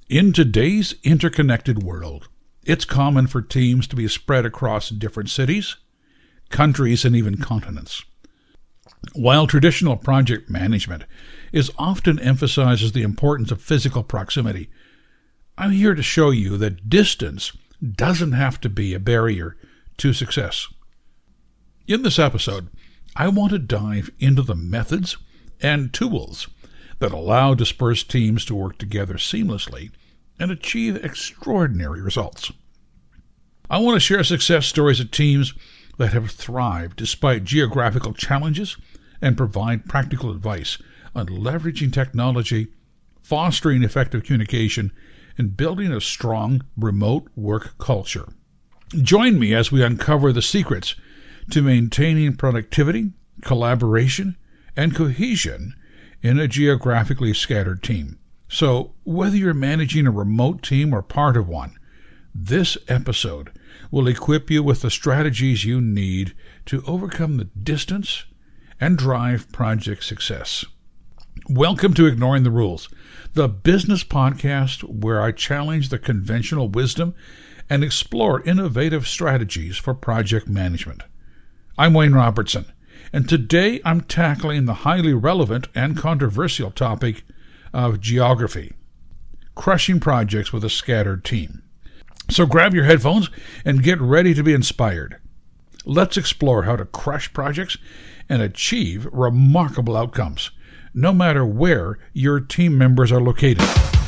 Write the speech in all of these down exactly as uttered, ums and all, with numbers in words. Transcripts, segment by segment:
In today's interconnected world, it's common for teams to be spread across different cities, countries, and even continents. While traditional project management is often emphasizes the importance of physical proximity, I'm here to show you that distance doesn't have to be a barrier to success. In this episode, I want to dive into the methods and tools that allow dispersed teams to work together seamlessly and achieve extraordinary results. I want to share success stories of teams that have thrived despite geographical challenges and provide practical advice on leveraging technology, fostering effective communication, and building a strong remote work culture. Join me as we uncover the secrets to maintaining productivity, collaboration, and cohesion in a geographically scattered team. So, whether you're managing a remote team or part of one, this episode will equip you with the strategies you need to overcome the distance and drive project success. Welcome to Ignoring the Rules, the business podcast where I challenge the conventional wisdom and explore innovative strategies for project management. I'm Wayne Robertson, and today I'm tackling the highly relevant and controversial topic of geography, crushing projects with a scattered team. So grab your headphones and get ready to be inspired. Let's explore how to crush projects and achieve remarkable outcomes, no matter where your team members are located.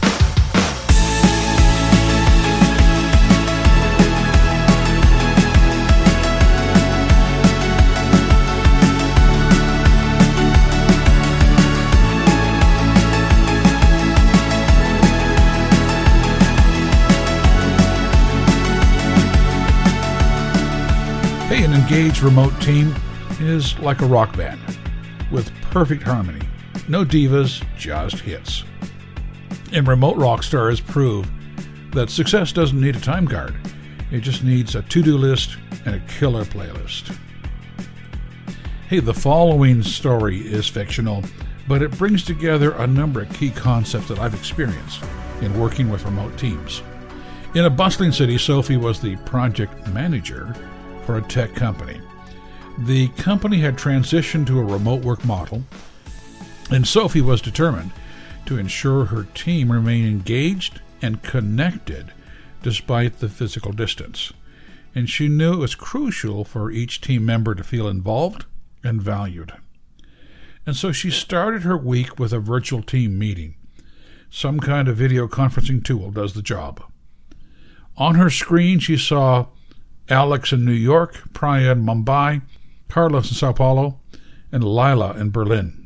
Hey, an engaged remote team is like a rock band with perfect harmony. No divas, just hits. And remote rock stars prove that success doesn't need a time card. It just needs a to-do list and a killer playlist. Hey, the following story is fictional, but it brings together a number of key concepts that I've experienced in working with remote teams. In a bustling city, Sophie was the project manager for a tech company. The company had transitioned to a remote work model, and Sophie was determined to ensure her team remained engaged and connected despite the physical distance. And she knew it was crucial for each team member to feel involved and valued. And so she started her week with a virtual team meeting. Some kind of video conferencing tool does the job. On her screen, she saw Alex in New York, Priya in Mumbai, Carlos in Sao Paulo, and Lila in Berlin.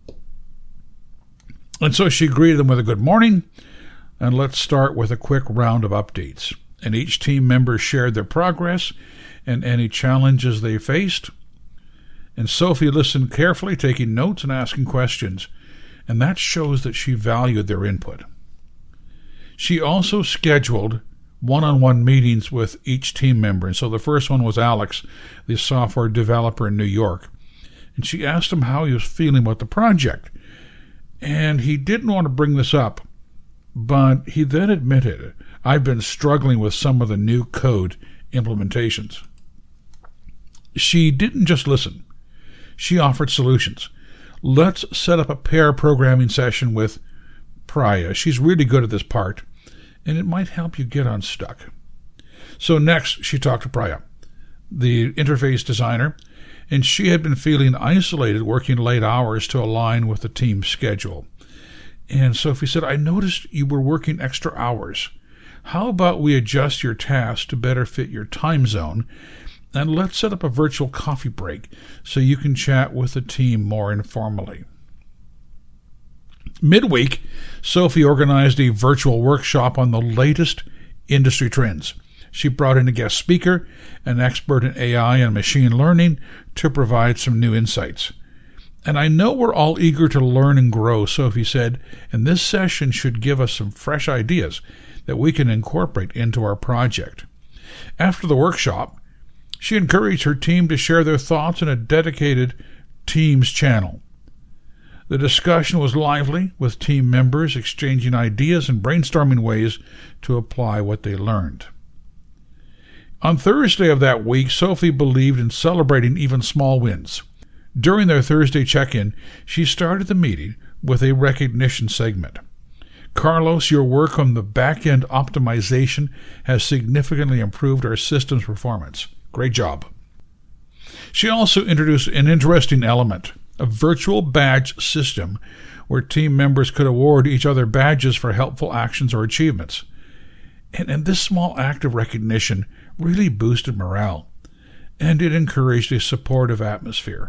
And so she greeted them with a good morning, and let's start with a quick round of updates. And each team member shared their progress and any challenges they faced. And Sophie listened carefully, taking notes and asking questions, and that shows that she valued their input. She also scheduled one-on-one meetings with each team member. And so the first one was Alex, the software developer in New York. And she asked him how he was feeling about the project. And he didn't want to bring this up, but he then admitted, I've been struggling with some of the new code implementations. She didn't just listen. She offered solutions. Let's set up a pair programming session with Priya. She's really good at this part, and it might help you get unstuck. So next, she talked to Priya, the interface designer, and she had been feeling isolated, working late hours to align with the team's schedule. And Sophie said, I noticed you were working extra hours. How about we adjust your tasks to better fit your time zone, and let's set up a virtual coffee break so you can chat with the team more informally. Midweek, Sophie organized a virtual workshop on the latest industry trends. She brought in a guest speaker, an expert in A I and machine learning, to provide some new insights. And I know we're all eager to learn and grow, Sophie said, and this session should give us some fresh ideas that we can incorporate into our project. After the workshop, she encouraged her team to share their thoughts in a dedicated Teams channel. The discussion was lively, with team members exchanging ideas and brainstorming ways to apply what they learned. On Thursday of that week, Sophie believed in celebrating even small wins. During their Thursday check-in, she started the meeting with a recognition segment. Carlos, your work on the back-end optimization has significantly improved our system's performance. Great job. She also introduced an interesting element, a virtual badge system where team members could award each other badges for helpful actions or achievements. And, and this small act of recognition really boosted morale, and it encouraged a supportive atmosphere.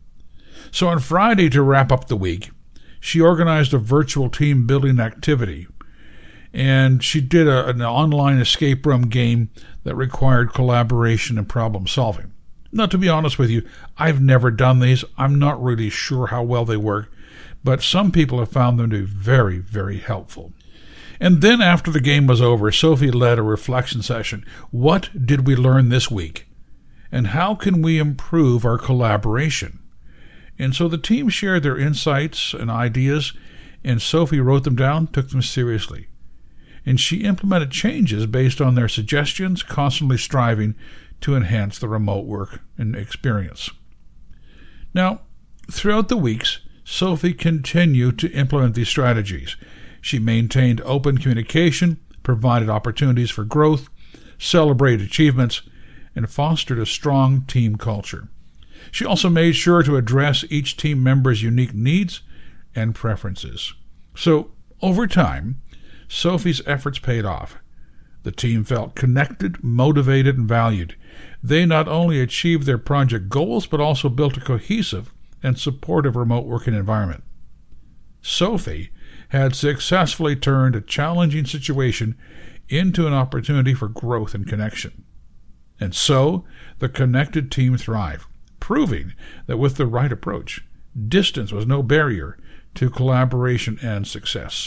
So on Friday, to wrap up the week, she organized a virtual team building activity, and she did a, an online escape room game that required collaboration and problem solving. Now, to be honest with you, I've never done these. I'm not really sure how well they work, but some people have found them to be very, very helpful. And then after the game was over, Sophie led a reflection session. What did we learn this week? And how can we improve our collaboration? And so the team shared their insights and ideas, and Sophie wrote them down, took them seriously. And she implemented changes based on their suggestions, constantly striving to enhance the remote work and experience. Now, throughout the weeks, Sophie continued to implement these strategies. She maintained open communication, provided opportunities for growth, celebrated achievements, and fostered a strong team culture. She also made sure to address each team member's unique needs and preferences. So, over time, Sophie's efforts paid off. The team felt connected, motivated, and valued. They not only achieved their project goals, but also built a cohesive and supportive remote working environment. Sophie had successfully turned a challenging situation into an opportunity for growth and connection. And so, the connected team thrived, proving that with the right approach, distance was no barrier to collaboration and success.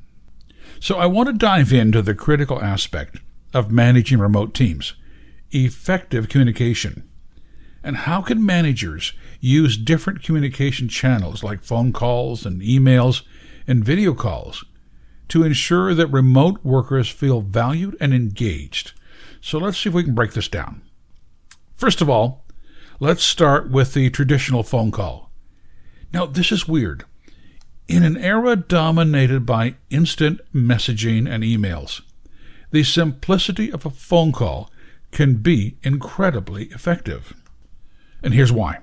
So I want to dive into the critical aspect of managing remote teams, effective communication. And how can managers use different communication channels like phone calls and emails and video calls to ensure that remote workers feel valued and engaged? So let's see if we can break this down. First of all, let's start with the traditional phone call. Now, this is weird. In an era dominated by instant messaging and emails, the simplicity of a phone call can be incredibly effective. And here's why.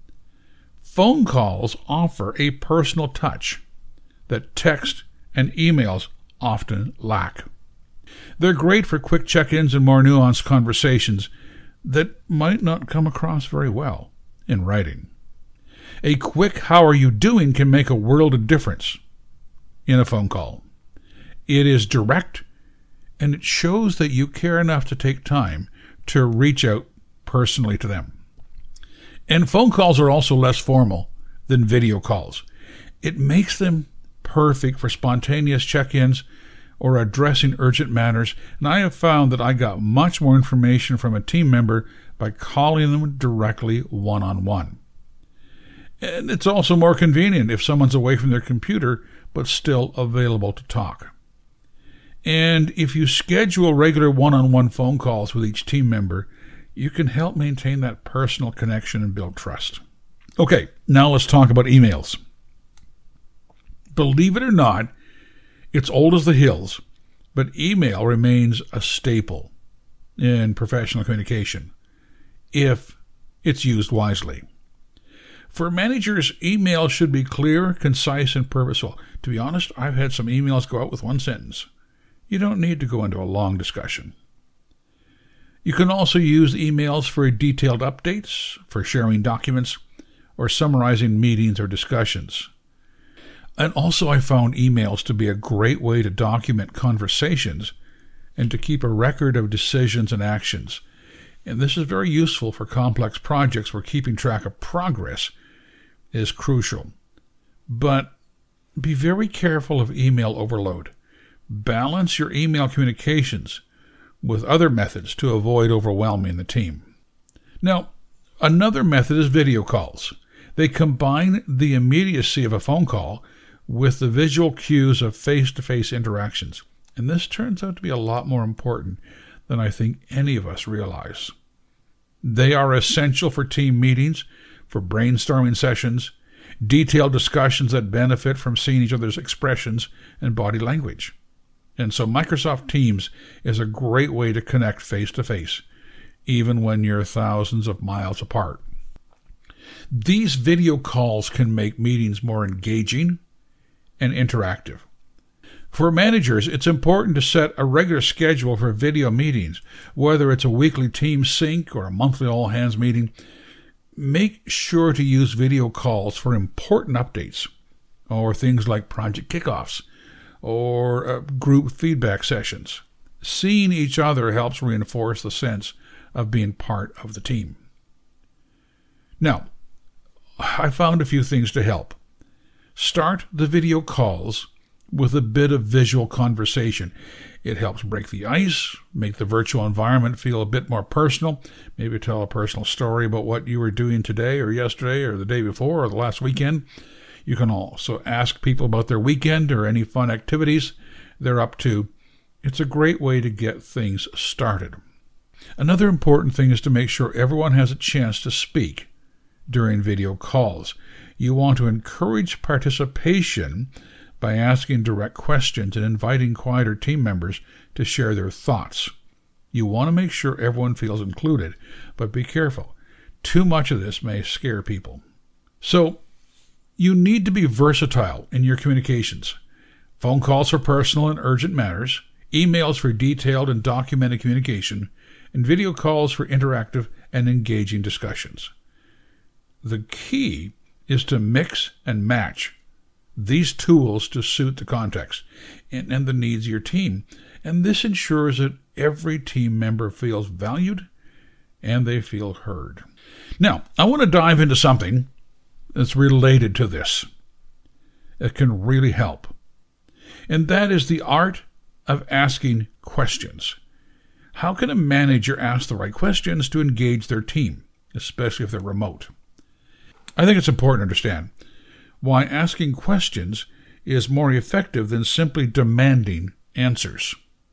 Phone calls offer a personal touch that text and emails often lack. They're great for quick check-ins and more nuanced conversations that might not come across very well in writing. A quick "how are you doing" can make a world of difference in a phone call. It is direct, and it shows that you care enough to take time to reach out personally to them. And phone calls are also less formal than video calls. It makes them perfect for spontaneous check-ins or addressing urgent matters, and I have found that I got much more information from a team member by calling them directly one-on-one. And it's also more convenient if someone's away from their computer but still available to talk. And if you schedule regular one-on-one phone calls with each team member, you can help maintain that personal connection and build trust. Okay, now let's talk about emails. Believe it or not, it's old as the hills, but email remains a staple in professional communication if it's used wisely. For managers, email should be clear, concise, and purposeful. To be honest, I've had some emails go out with one sentence. You don't need to go into a long discussion. You can also use emails for detailed updates, for sharing documents, or summarizing meetings or discussions. And also I found emails to be a great way to document conversations and to keep a record of decisions and actions. And this is very useful for complex projects where keeping track of progress is crucial. But be very careful of email overload. Balance your email communications with other methods to avoid overwhelming the team. Now, another method is video calls. They combine the immediacy of a phone call with the visual cues of face-to-face interactions. And this turns out to be a lot more important than I think any of us realize. They are essential for team meetings, for brainstorming sessions, detailed discussions that benefit from seeing each other's expressions and body language. And so Microsoft Teams is a great way to connect face-to-face, even when you're thousands of miles apart. These video calls can make meetings more engaging and interactive. For managers, it's important to set a regular schedule for video meetings, whether it's a weekly team sync or a monthly all-hands meeting. Make sure to use video calls for important updates, or things like project kickoffs, or uh, group feedback sessions. Seeing each other helps reinforce the sense of being part of the team. Now, I found a few things to help. Start the video calls with a bit of visual conversation. It helps break the ice, make the virtual environment feel a bit more personal, maybe tell a personal story about what you were doing today or yesterday or the day before or the last weekend. You can also ask people about their weekend or any fun activities they're up to. It's a great way to get things started. Another important thing is to make sure everyone has a chance to speak during video calls. You want to encourage participation by asking direct questions and inviting quieter team members to share their thoughts. You want to make sure everyone feels included, but be careful. Too much of this may scare people. So, you need to be versatile in your communications. Phone calls for personal and urgent matters, emails for detailed and documented communication, and video calls for interactive and engaging discussions. The key is to mix and match these tools to suit the context and, and the needs of your team. And this ensures that every team member feels valued and they feel heard. Now, I want to dive into something that's related to this. It can really help. And that is the art of asking questions. How can a manager ask the right questions to engage their team, especially if they're remote? I think it's important to understand why asking questions is more effective than simply demanding answers.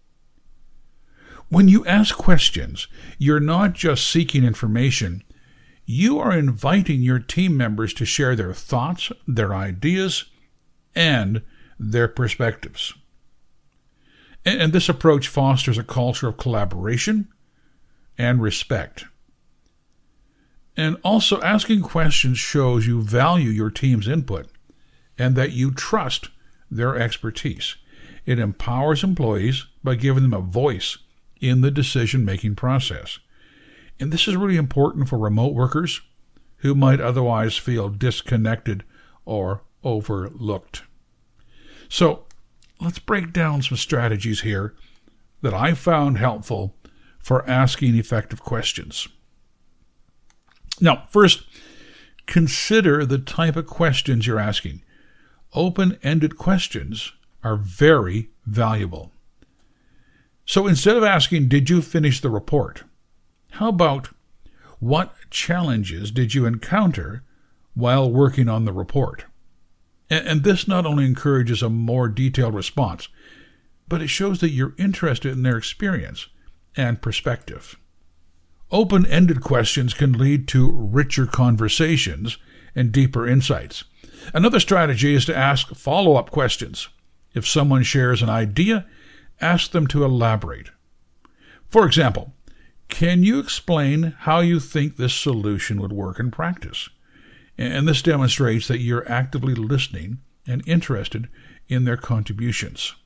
When you ask questions, you're not just seeking information, you are inviting your team members to share their thoughts, their ideas, and their perspectives. And, and this approach fosters a culture of collaboration and respect. And also, asking questions shows you value your team's input and that you trust their expertise. It empowers employees by giving them a voice in the decision-making process. And this is really important for remote workers who might otherwise feel disconnected or overlooked. So, let's break down some strategies here that I found helpful for asking effective questions. Now, first, consider the type of questions you're asking. Open-ended questions are very valuable. So instead of asking, did you finish the report? How about, what challenges did you encounter while working on the report? And, and this not only encourages a more detailed response, but it shows that you're interested in their experience and perspective. Open-ended questions can lead to richer conversations and deeper insights. Another strategy is to ask follow-up questions. If someone shares an idea, ask them to elaborate. For example, can you explain how you think this solution would work in practice? And this demonstrates that you're actively listening and interested in their contributions.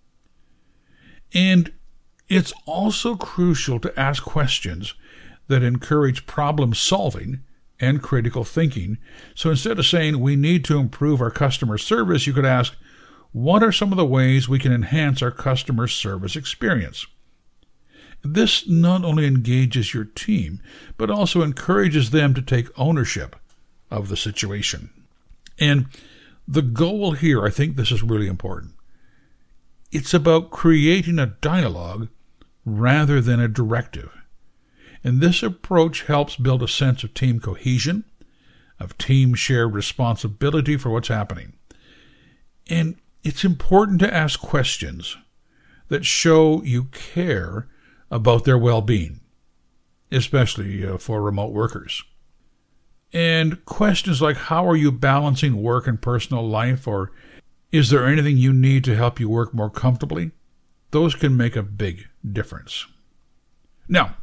And it's also crucial to ask questions that encourage problem solving and critical thinking. So instead of saying, we need to improve our customer service, you could ask, what are some of the ways we can enhance our customer service experience? This not only engages your team, but also encourages them to take ownership of the situation. And the goal here, I think this is really important. It's about creating a dialogue rather than a directive. And this approach helps build a sense of team cohesion, of team shared responsibility for what's happening. And it's important to ask questions that show you care about their well-being, especially uh, for remote workers. And questions like, how are you balancing work and personal life, or is there anything you need to help you work more comfortably? Those can make a big difference. Now,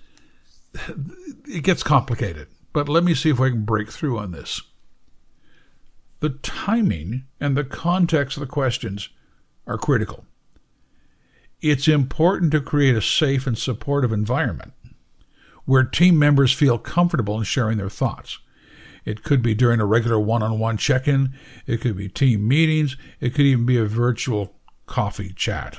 it gets complicated, but let me see if I can break through on this. The timing and the context of the questions are critical. It's important to create a safe and supportive environment where team members feel comfortable in sharing their thoughts. It could be during a regular one-on-one check-in. It could be team meetings. It could even be a virtual coffee chat.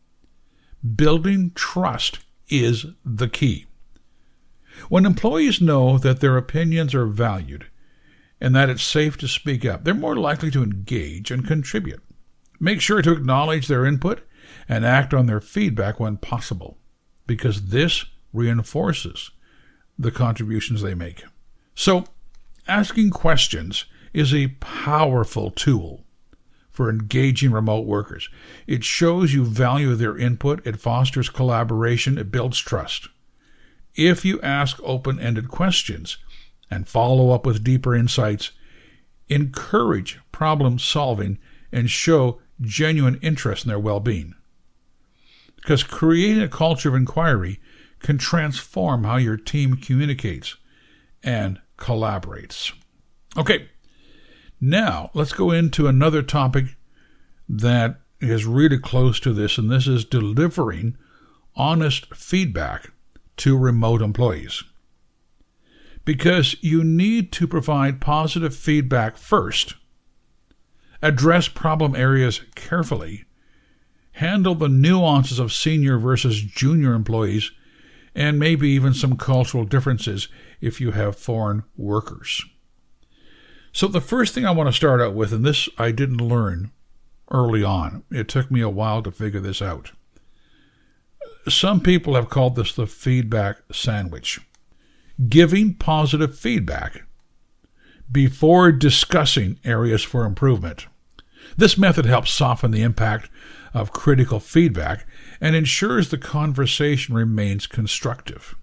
Building trust is the key. When employees know that their opinions are valued and that it's safe to speak up, they're more likely to engage and contribute. Make sure to acknowledge their input and act on their feedback when possible, because this reinforces the contributions they make. So, asking questions is a powerful tool for engaging remote workers. It shows you value their input, it fosters collaboration, it builds trust. If you ask open-ended questions and follow up with deeper insights, encourage problem solving and show genuine interest in their well-being. Because creating a culture of inquiry can transform how your team communicates and collaborates. Okay, now let's go into another topic that is really close to this, and this is delivering honest feedback to remote employees. Because you need to provide positive feedback first, address problem areas carefully, handle the nuances of senior versus junior employees, and maybe even some cultural differences if you have foreign workers. So the first thing I want to start out with, and this I didn't learn early on. It took me a while to figure this out. Some people have called this the feedback sandwich. Giving positive feedback before discussing areas for improvement. This method helps soften the impact of critical feedback and ensures the conversation remains constructive.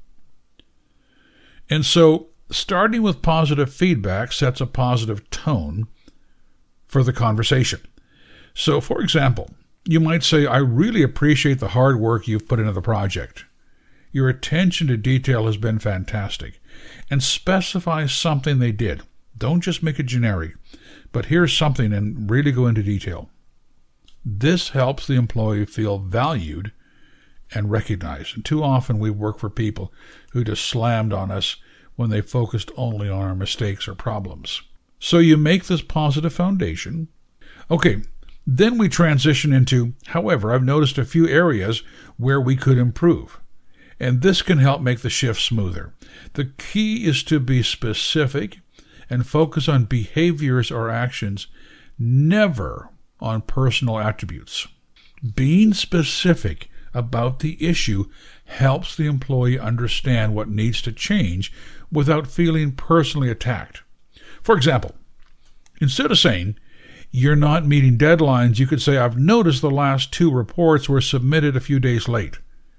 And so, starting with positive feedback sets a positive tone for the conversation. So, for example, you might say, I really appreciate the hard work you've put into the project. Your attention to detail has been fantastic. And specify something they did. Don't just make it generic, but here's something and really go into detail. This helps the employee feel valued and recognized. And too often we work for people who just slammed on us when they focused only on our mistakes or problems. So you make this positive foundation. Okay, then we transition into, however, I've noticed a few areas where we could improve. And this can help make the shift smoother. The key is to be specific and focus on behaviors or actions, never on personal attributes. Being specific about the issue helps the employee understand what needs to change without feeling personally attacked. For example, instead of saying, you're not meeting deadlines, you could say, I've noticed the last two reports were submitted a few days late.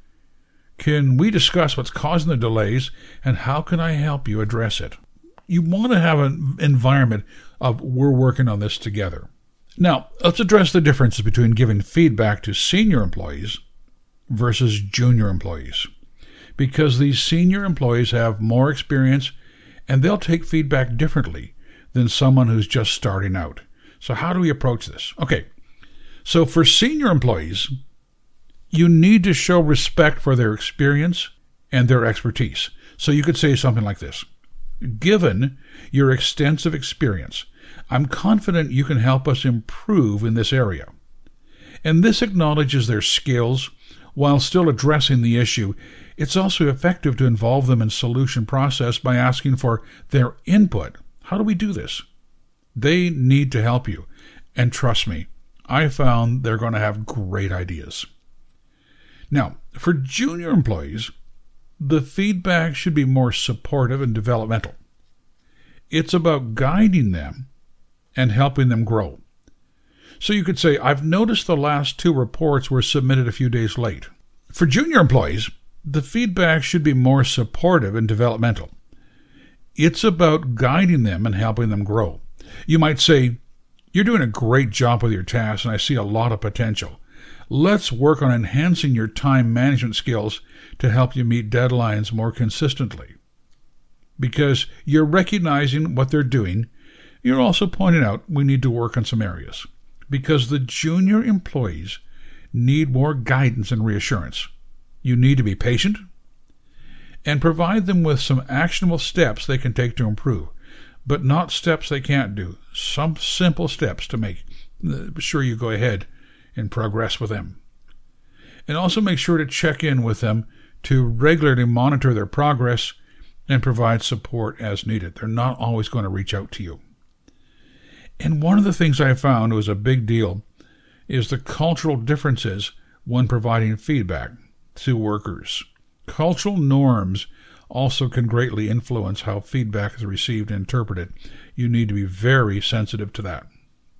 Can we discuss what's causing the delays and how can I help you address it? You want to have an environment of we're working on this together. Now, let's address the differences between giving feedback to senior employees versus junior employees. Because these senior employees have more experience and they'll take feedback differently than someone who's just starting out. So how do we approach this? Okay, so for senior employees, you need to show respect for their experience and their expertise. So you could say something like this. Given your extensive experience, I'm confident you can help us improve in this area. And this acknowledges their skills while still addressing the issue. It's also effective to involve them in solution process by asking for their input. How do we do this? They need to help you. And trust me, I found they're going to have great ideas. Now, for junior employees, the feedback should be more supportive and developmental. It's about guiding them and helping them grow. So you could say, I've noticed the last two reports were submitted a few days late. For junior employees, the feedback should be more supportive and developmental. It's about guiding them and helping them grow. You might say, you're doing a great job with your tasks and I see a lot of potential. Let's work on enhancing your time management skills to help you meet deadlines more consistently. Because you're recognizing what they're doing, you're also pointing out we need to work on some areas. Because the junior employees need more guidance and reassurance. You need to be patient and provide them with some actionable steps they can take to improve, but not steps they can't do. Some simple steps to make sure you go ahead and progress with them. And also make sure to check in with them to regularly monitor their progress and provide support as needed. They're not always going to reach out to you. And one of the things I found was a big deal is the cultural differences when providing feedback to workers. Cultural norms also can greatly influence how feedback is received and interpreted. You need to be very sensitive to that.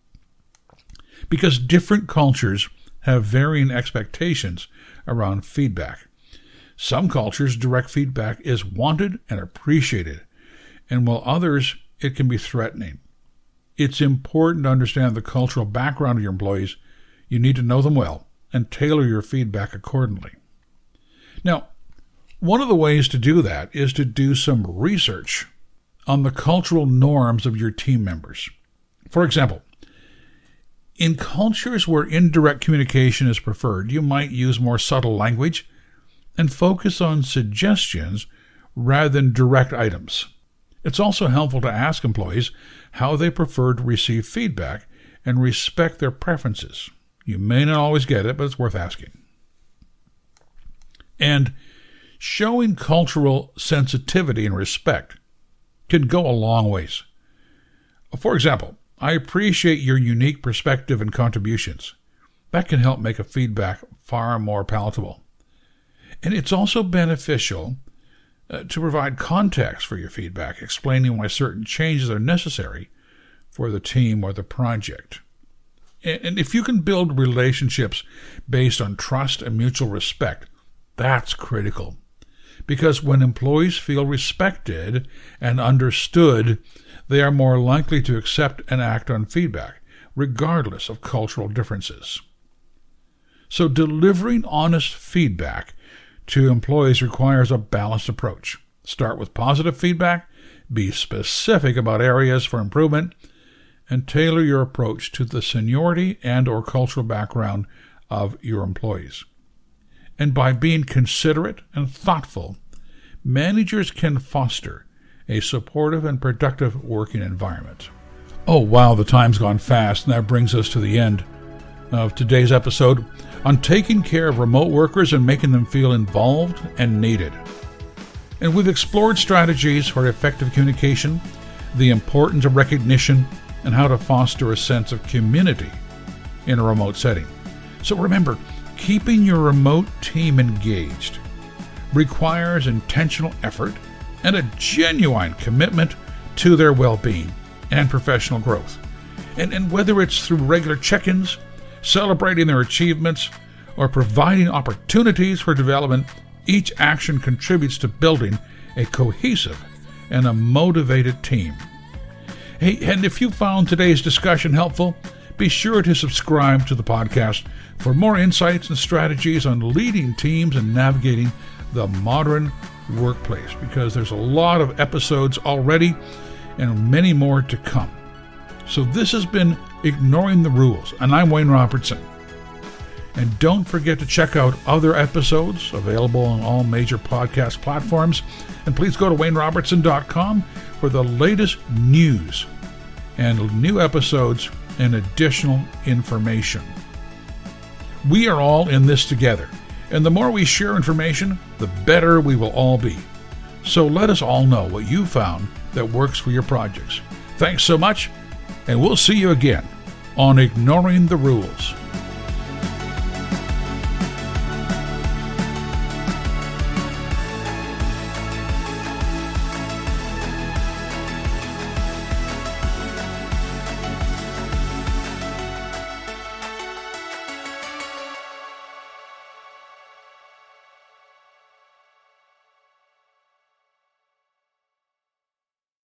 Because different cultures have varying expectations around feedback. Some cultures, direct feedback is wanted and appreciated, and while others, it can be threatening. It's important to understand the cultural background of your employees. You need to know them well and tailor your feedback accordingly. Now, one of the ways to do that is to do some research on the cultural norms of your team members. For example, in cultures where indirect communication is preferred, you might use more subtle language and focus on suggestions rather than direct items. It's also helpful to ask employees how they prefer to receive feedback and respect their preferences. You may not always get it, but it's worth asking. And showing cultural sensitivity and respect can go a long ways. For example, I appreciate your unique perspective and contributions. That can help make a feedback far more palatable. And it's also beneficial uh, to provide context for your feedback, explaining why certain changes are necessary for the team or the project. And, and if you can build relationships based on trust and mutual respect, that's critical. Because when employees feel respected and understood, they are more likely to accept and act on feedback, regardless of cultural differences. So delivering honest feedback to employees requires a balanced approach. Start with positive feedback, be specific about areas for improvement, and tailor your approach to the seniority and or cultural background of your employees. And by being considerate and thoughtful, managers can foster a supportive and productive working environment. Oh, wow, the time's gone fast, and that brings us to the end of today's episode on taking care of remote workers and making them feel involved and needed. And we've explored strategies for effective communication, the importance of recognition, and how to foster a sense of community in a remote setting. So remember, keeping your remote team engaged requires intentional effort and a genuine commitment to their well-being and professional growth. And, and whether it's through regular check-ins, celebrating their achievements, or providing opportunities for development, each action contributes to building a cohesive and a motivated team. Hey, and if you found today's discussion helpful, be sure to subscribe to the podcast for more insights and strategies on leading teams and navigating the modern workplace, because there's a lot of episodes already and many more to come. So this has been Ignoring the Rules, and I'm Wayne Robertson. And don't forget to check out other episodes available on all major podcast platforms. And please go to wayne robertson dot com for the latest news and new episodes and additional information. We are all in this together, and the more we share information, the better we will all be. So let us all know what you found that works for your projects. Thanks so much, and we'll see you again on Ignoring the Rules.